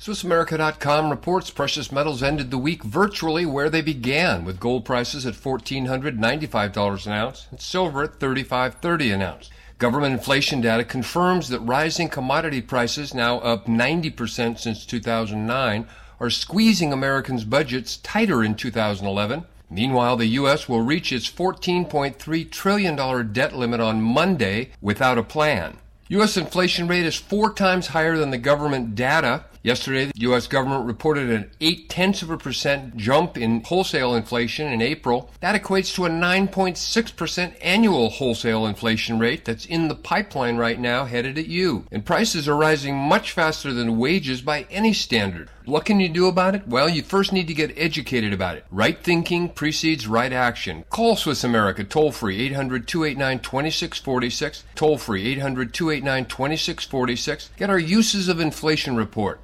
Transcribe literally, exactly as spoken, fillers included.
Swiss America dot com reports precious metals ended the week virtually where they began, with gold prices at one thousand four hundred ninety-five dollars an ounce and silver at thirty-five thirty an ounce. Government inflation data confirms that rising commodity prices, now up ninety percent since two thousand nine, are squeezing Americans' budgets tighter in two thousand eleven. Meanwhile, the U S will reach its fourteen point three trillion dollars debt limit on Monday without a plan. U S inflation rate is four times higher than the government data. Yesterday, the U S government reported an eight-tenths of a percent jump in wholesale inflation in April. That equates to a nine point six percent annual wholesale inflation rate that's in the pipeline right now headed at you. And prices are rising much faster than wages by any standard. What can you do about it? Well, you first need to get educated about it. Right thinking precedes right action. Call Swiss America toll-free eight hundred, two eight nine, two six four six, toll-free eight hundred, two eight nine, two six four six. Get our Uses of Inflation report.